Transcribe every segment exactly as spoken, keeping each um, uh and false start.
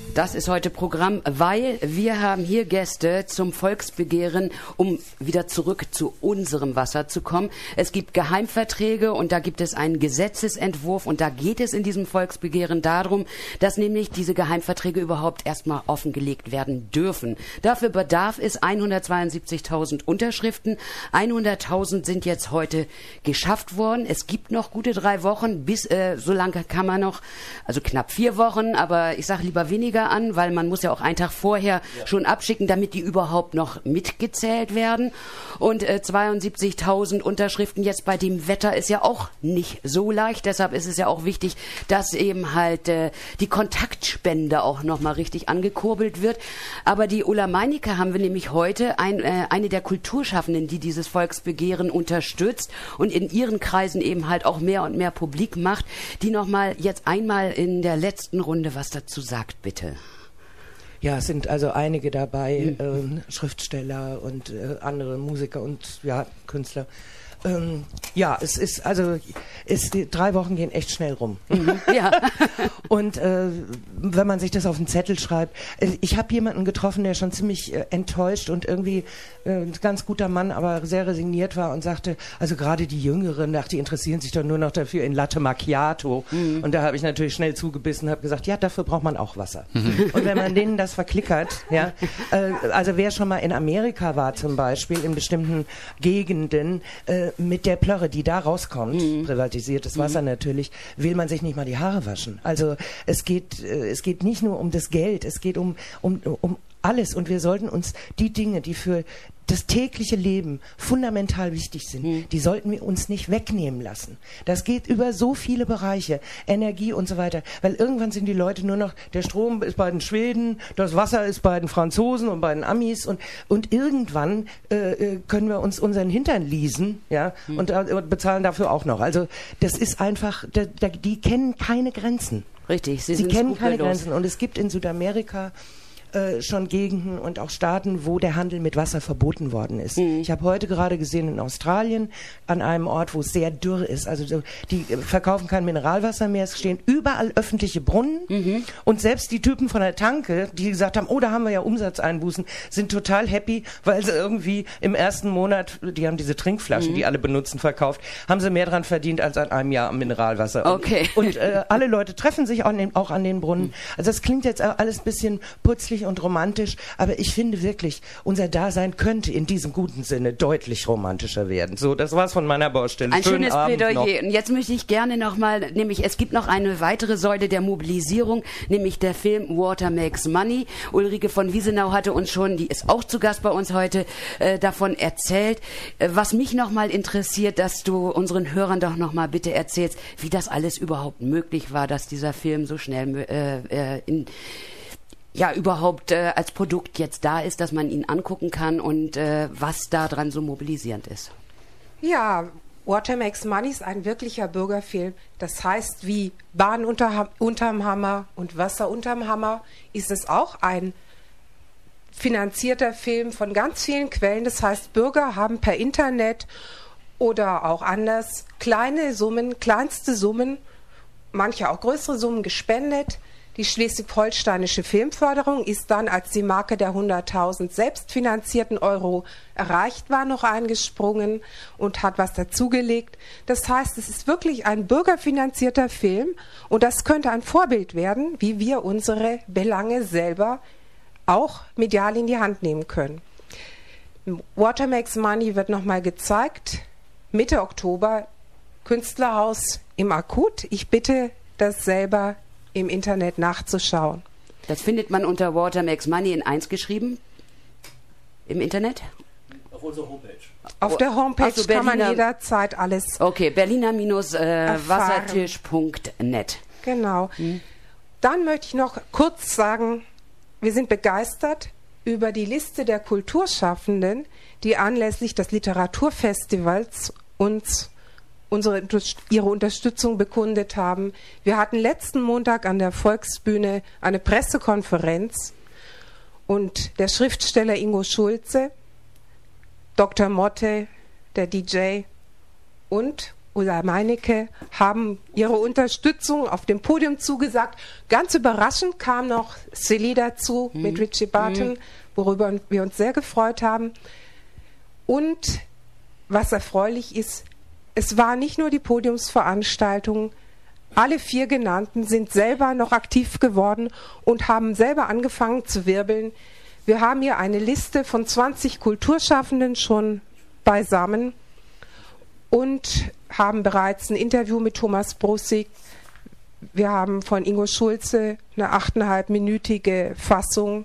Das ist heute Programm, weil wir haben hier Gäste zum Volksbegehren, um wieder zurück zu unserem Wasser zu kommen. Es gibt Geheimverträge und da gibt es einen Gesetzesentwurf und da geht es in diesem Volksbegehren darum, dass nämlich diese Geheimverträge überhaupt erstmal offengelegt werden dürfen. Dafür bedarf es hundertzweiundsiebzigtausend Unterschriften. hunderttausend sind jetzt heute geschafft worden. Es gibt noch gute drei Wochen, bis äh, so lange kann man noch, also knapp vier Wochen, aber ich sage lieber weniger an, weil man muss ja auch einen Tag vorher ja. schon abschicken, damit die überhaupt noch mitgezählt werden. Und äh, zweiundsiebzigtausend Unterschriften jetzt bei dem Wetter ist ja auch nicht so leicht. Deshalb ist es ja auch wichtig, dass eben halt äh, die Kontaktspende auch nochmal richtig angekurbelt wird. Aber die Ulla Meinecke haben wir nämlich heute, ein, äh, eine der Kulturschaffenden, die dieses Volksbegehren unterstützt und in ihren Kreisen eben halt auch mehr und mehr publik macht, die nochmal jetzt einmal in der letzten Runde was dazu sagt, bitte. Ja, es sind also einige dabei, mhm. äh, Schriftsteller und äh, andere Musiker und ja, Künstler. Ähm, ja, es ist, also, es, die drei Wochen gehen echt schnell rum. Mhm, ja. Und äh, wenn man sich das auf den Zettel schreibt, äh, ich habe jemanden getroffen, der schon ziemlich äh, enttäuscht und irgendwie äh, ein ganz guter Mann, aber sehr resigniert war und sagte, also gerade die Jüngeren, dachte, die interessieren sich doch nur noch dafür in Latte Macchiato. Mhm. Und da habe ich natürlich schnell zugebissen und habe gesagt, ja, dafür braucht man auch Wasser. Mhm. Und wenn man denen das verklickert, ja, äh, also wer schon mal in Amerika war zum Beispiel, in bestimmten Gegenden, äh, mit der Plörre, die da rauskommt, mhm. privatisiertes Wasser mhm. natürlich, will man sich nicht mal die Haare waschen. Also es geht, äh, es geht nicht nur um das Geld, es geht um, um, um alles. Und wir sollten uns die Dinge, die für das tägliche Leben fundamental wichtig sind, mhm. die sollten wir uns nicht wegnehmen lassen. Das geht über so viele Bereiche, Energie und so weiter, weil irgendwann sind die Leute nur noch, der Strom ist bei den Schweden, das Wasser ist bei den Franzosen und bei den Amis und, und irgendwann äh, können wir uns unseren Hintern leasen, ja, mhm. und, und bezahlen dafür auch noch. Also das ist einfach, da, da, die kennen keine Grenzen. Richtig, sie, sie sind kennen keine Grenzen und es gibt in Südamerika Äh, schon Gegenden und auch Staaten, wo der Handel mit Wasser verboten worden ist. Mhm. Ich habe heute gerade gesehen in Australien an einem Ort, wo es sehr dürr ist. Also so, die äh, verkaufen kein Mineralwasser mehr. Es stehen überall öffentliche Brunnen mhm. und selbst die Typen von der Tanke, die gesagt haben, oh, da haben wir ja Umsatzeinbußen, sind total happy, weil sie irgendwie im ersten Monat, die haben diese Trinkflaschen, mhm. die alle benutzen, verkauft, haben sie mehr dran verdient als an einem Jahr am Mineralwasser. Okay. Und, und äh, alle Leute treffen sich auch an den, auch an den Brunnen. Mhm. Also das klingt jetzt alles ein bisschen putzlig und romantisch, aber ich finde wirklich, unser Dasein könnte in diesem guten Sinne deutlich romantischer werden. So, das war's von meiner Baustelle. Ein Schönen schönes Abend Plädoyer. noch. Und jetzt möchte ich gerne nochmal, nämlich es gibt noch eine weitere Säule der Mobilisierung, nämlich der Film Water Makes Money. Ulrike von Wiesenau hatte uns schon, die ist auch zu Gast bei uns heute, äh, davon erzählt. Äh, was mich nochmal interessiert, dass du unseren Hörern doch nochmal bitte erzählst, wie das alles überhaupt möglich war, dass dieser Film so schnell äh, äh, in ja überhaupt äh, als Produkt jetzt da ist, dass man ihn angucken kann und äh, was da dran so mobilisierend ist. Ja, Water Makes Money ist ein wirklicher Bürgerfilm. Das heißt, wie Bahn unter, unterm Hammer und Wasser unterm Hammer ist es auch ein finanzierter Film von ganz vielen Quellen. Das heißt, Bürger haben per Internet oder auch anders kleine Summen, kleinste Summen, manche auch größere Summen gespendet. Die schleswig-holsteinische Filmförderung ist dann, als die Marke der hunderttausend selbstfinanzierten Euro erreicht war, noch eingesprungen und hat was dazugelegt. Das heißt, es ist wirklich ein bürgerfinanzierter Film und das könnte ein Vorbild werden, wie wir unsere Belange selber auch medial in die Hand nehmen können. Water Makes Money wird nochmal gezeigt, Mitte Oktober, Künstlerhaus im Akut. Ich bitte, das selber im Internet nachzuschauen. Das findet man unter Water Makes Money in eins geschrieben im Internet? Auf unserer Homepage. Auf der Homepage so, kann man jederzeit alles Okay, berliner Wassertisch Punkt net. Genau. Hm. Dann möchte ich noch kurz sagen, wir sind begeistert über die Liste der Kulturschaffenden, die anlässlich des Literaturfestivals uns unsere, ihre Unterstützung bekundet haben. Wir hatten letzten Montag an der Volksbühne eine Pressekonferenz und der Schriftsteller Ingo Schulze, Doktor Motte, der D J und Ulla Meinecke haben ihre Unterstützung auf dem Podium zugesagt. Ganz überraschend kam noch Silly dazu mhm. mit Richie Barton, mhm. worüber wir uns sehr gefreut haben. Und was erfreulich ist, es war nicht nur die Podiumsveranstaltung, alle vier genannten sind selber noch aktiv geworden und haben selber angefangen zu wirbeln. Wir haben hier eine Liste von zwanzig Kulturschaffenden schon beisammen und haben bereits ein Interview mit Thomas Brussig. Wir haben von Ingo Schulze eine achteinhalbminütige Fassung.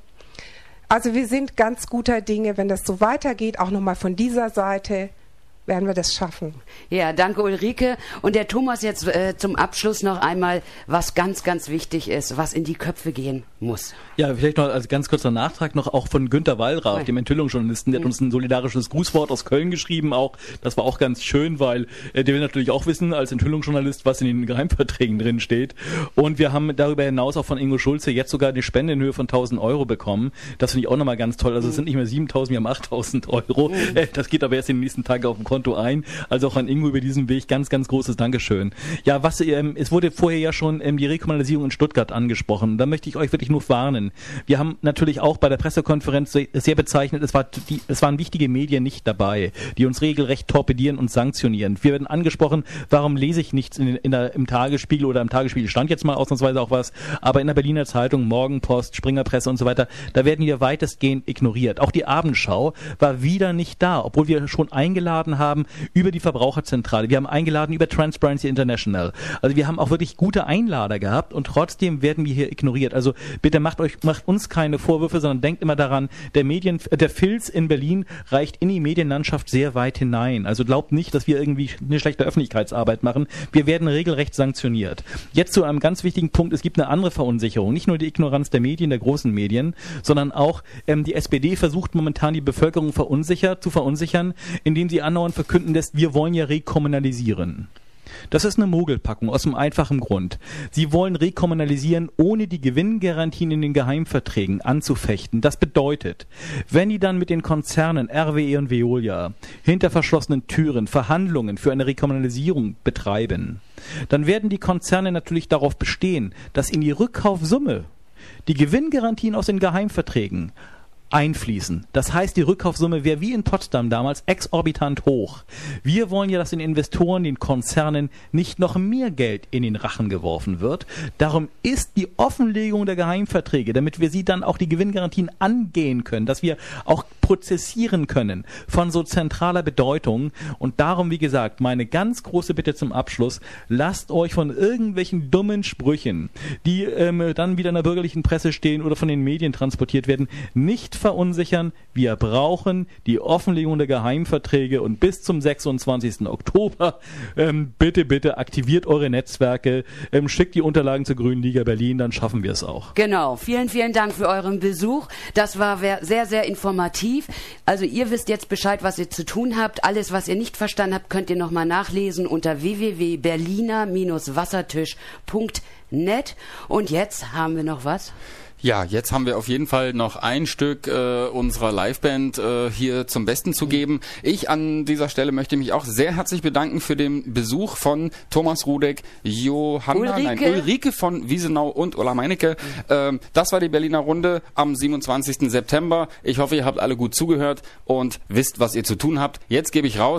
Also wir sind ganz guter Dinge, wenn das so weitergeht, auch nochmal von dieser Seite, werden wir das schaffen. Ja, danke Ulrike. Und der Thomas jetzt äh, zum Abschluss noch einmal, was ganz, ganz wichtig ist, was in die Köpfe gehen muss. Ja, vielleicht noch als ganz kurzer Nachtrag noch auch von Günter Wallraff, dem Enthüllungsjournalisten. Der hat uns ein solidarisches Grußwort aus Köln geschrieben auch. Das war auch ganz schön, weil äh, der will natürlich auch wissen, als Enthüllungsjournalist, was in den Geheimverträgen drin steht. Und wir haben darüber hinaus auch von Ingo Schulze jetzt sogar eine Spende in Höhe von tausend Euro bekommen. Das finde ich auch nochmal ganz toll. Also es sind nicht mehr siebentausend, wir haben achttausend Euro. Mhm. Äh, das geht aber erst in den nächsten Tagen auf dem Konto ein. Also auch an Ingo über diesen Weg ganz, ganz großes Dankeschön. Ja, was, ähm, es wurde vorher ja schon ähm, die Rekommunalisierung in Stuttgart angesprochen. Da möchte ich euch wirklich nur warnen. Wir haben natürlich auch bei der Pressekonferenz sehr bezeichnet, es, war die, es waren wichtige Medien nicht dabei, die uns regelrecht torpedieren und sanktionieren. Wir werden angesprochen, warum lese ich nichts in, in der, im Tagesspiegel oder im Tagesspiegel stand jetzt mal ausnahmsweise auch was, aber in der Berliner Zeitung, Morgenpost, Springerpresse und so weiter, da werden wir weitestgehend ignoriert. Auch die Abendschau war wieder nicht da, obwohl wir schon eingeladen haben über die Verbraucherzentrale. Wir haben eingeladen über Transparency International. Also wir haben auch wirklich gute Einlader gehabt und trotzdem werden wir hier ignoriert. Also bitte macht euch, macht uns keine Vorwürfe, sondern denkt immer daran, der Medien, der Filz in Berlin reicht in die Medienlandschaft sehr weit hinein. Also glaubt nicht, dass wir irgendwie eine schlechte Öffentlichkeitsarbeit machen. Wir werden regelrecht sanktioniert. Jetzt zu einem ganz wichtigen Punkt. Es gibt eine andere Verunsicherung. Nicht nur die Ignoranz der Medien, der großen Medien, sondern auch ähm, die S P D versucht momentan die Bevölkerung verunsichert, zu verunsichern, indem sie andauernd verkünden lässt, wir wollen ja rekommunalisieren. Das ist eine Mogelpackung aus einem einfachen Grund. Sie wollen rekommunalisieren, ohne die Gewinngarantien in den Geheimverträgen anzufechten. Das bedeutet, wenn die dann mit den Konzernen R W E und Veolia hinter verschlossenen Türen Verhandlungen für eine Rekommunalisierung betreiben, dann werden die Konzerne natürlich darauf bestehen, dass in die Rückkaufsumme die Gewinngarantien aus den Geheimverträgen einfließen. Das heißt, die Rückkaufsumme wäre wie in Potsdam damals exorbitant hoch. Wir wollen ja, dass den Investoren, den Konzernen nicht noch mehr Geld in den Rachen geworfen wird. Darum ist die Offenlegung der Geheimverträge, damit wir sie dann auch die Gewinngarantien angehen können, dass wir auch prozessieren können, von so zentraler Bedeutung. Und darum, wie gesagt, meine ganz große Bitte zum Abschluss, lasst euch von irgendwelchen dummen Sprüchen, die ähm, dann wieder in der bürgerlichen Presse stehen oder von den Medien transportiert werden, nicht verunsichern. Wir brauchen die Offenlegung der Geheimverträge und bis zum sechsundzwanzigsten Oktober ähm, bitte, bitte aktiviert eure Netzwerke, ähm, schickt die Unterlagen zur Grünen Liga Berlin, dann schaffen wir es auch. Genau, vielen, vielen Dank für euren Besuch. Das war sehr, sehr informativ. Also ihr wisst jetzt Bescheid, was ihr zu tun habt. Alles, was ihr nicht verstanden habt, könnt ihr nochmal nachlesen unter w w w punkt berliner Bindestrich wassertisch punkt net. Und jetzt haben wir noch was? Ja, jetzt haben wir auf jeden Fall noch ein Stück äh, unserer Liveband äh, hier zum Besten zu geben. Ich an dieser Stelle möchte mich auch sehr herzlich bedanken für den Besuch von Thomas Rudek, Johanna, Ulrike. nein, Ulrike von Wiesenau und Ulla Meinecke. Ähm, das war die Berliner Runde am siebenundzwanzigsten September. Ich hoffe, ihr habt alle gut zugehört und wisst, was ihr zu tun habt. Jetzt gebe ich raus.